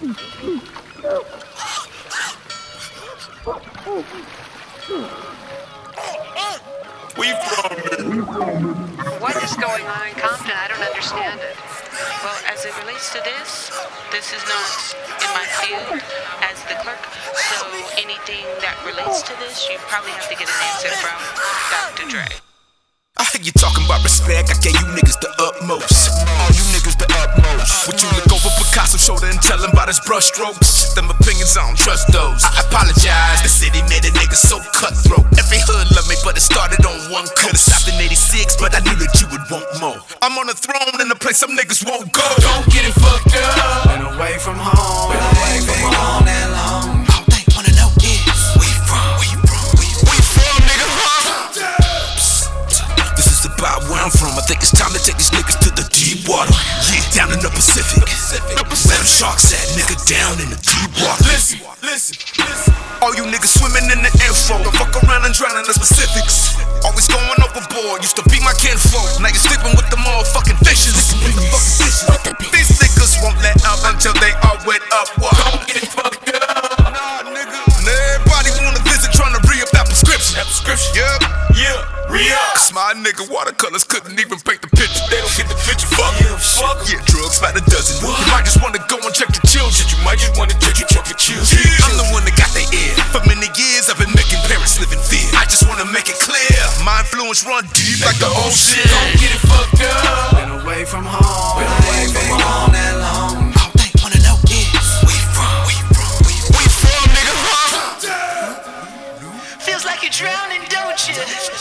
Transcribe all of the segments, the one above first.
What is going on in Compton? I don't understand it. Well, as it relates to this is not in my field as the clerk, so anything that relates to this, you probably have to get an answer from Dr. Dre. I hear you talking about respect, I gave you niggas the utmost. All you niggas the utmost. Would you look over Picasso's shoulder and tell him about his brush strokes? Them opinions, I don't trust those. I apologize, the city made a nigga so cutthroat. Every hood loved me, but it started on one coast. Could've stopped in 86, but I knew that you would want more. I'm on a throne in a place some niggas won't go. Don't get it fucked up. Been away from home, been away from home that long. All they wanna know is where you from, where you from, where you from, nigga, huh? This is about where I'm from. I think it's time to take these niggas to the deep water. Yeah, down in the Pacific. Where them sharks at, nigga, down in the deep water. Listen. All you niggas swimming in the info, don't fuck around and drown in the specifics. Always going overboard, used to be my kinfolk. Now you're sleeping with the motherfucking fishes. These niggas won't let up until they are wet up. What? Don't get fucked up. Nah, nigga. Everybody wanna visit trying to re-up that prescription. Yeah, re-up. Cause my nigga watercolors couldn't even paint the picture. They don't get the picture. Fuck yeah, drugs by the dozen. You might just wanna go and check your children. You might just wanna check your children. I'm the one that got their ear. For many years I've been making parents live in fear. I just wanna make it clear, my influence run deep like the ocean. Don't get it fucked up. Been away from home, been away from home that long. All they wanna know is where you from, where you from, nigga, huh? Feels like you're drowning, don't you?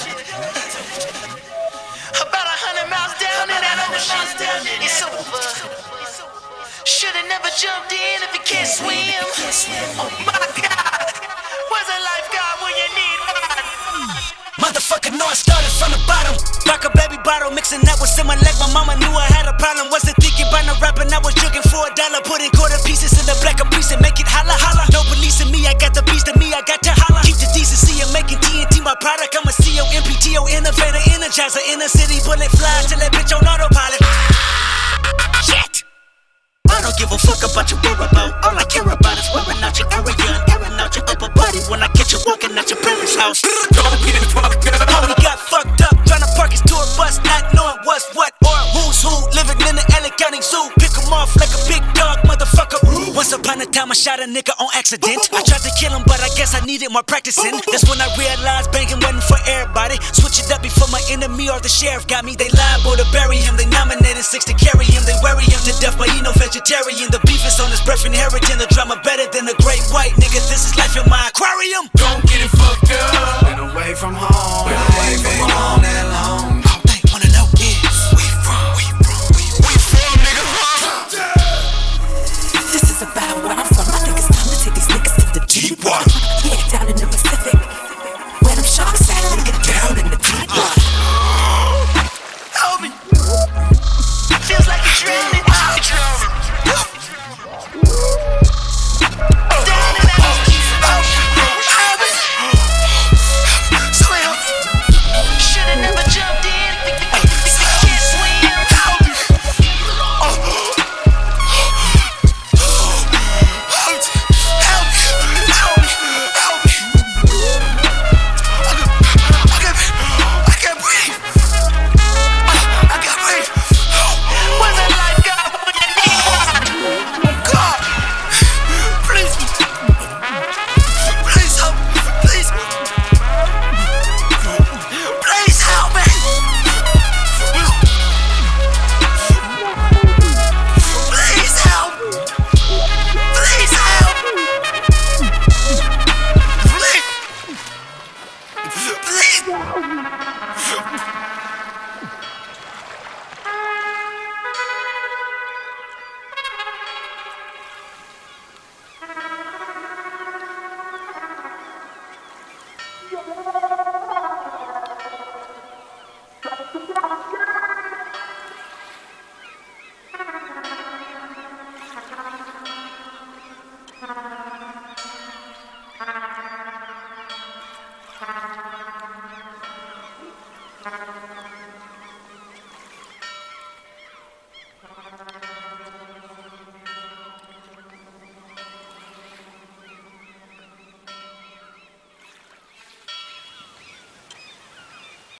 About 100 miles down in that ocean, it's over. Should've never jumped in if you can't swim. Oh my God, where's a lifeguard when you need one? Motherfucker, know I started from the bottom. Rock a baby bottle, mixing that with my leg. My mama knew I had a problem. Wasn't thinking about no rapping, I was jugging for $1. Putting quarter pieces in the black of piece and make it holla holla. No police in me, I got the beast in me, I got to holla. Keep the decency and making TNT my product. I'm a CO, MPTO, innovator, energizer. Inner city, bullet fly till that bitch on autopilot. Shit! I don't give a fuck about your whereabouts. All I care about is wearing out your area and airing out your upper body when I catch you walking out your parents' house. Don't get it fucked up. How we got fucked up, trying to park his tour bus, not knowing what's what or who's who. Living in the LA County Zoo, pick him off like a big dog, motherfucker. Once upon a time I shot a nigga on accident. I tried to kill him, but I guess I needed more practicing. That's when I realized banging wasn't for everybody. Switch it up before my enemy or the sheriff got me. They liable to bury him, they nominated 6 to carry him. They worry him to death, but he no vegetarian. The beef is on his breath, inheriting the drama better than a great white nigga. This is life in my aquarium. Don't get it fucked up. Been away from home.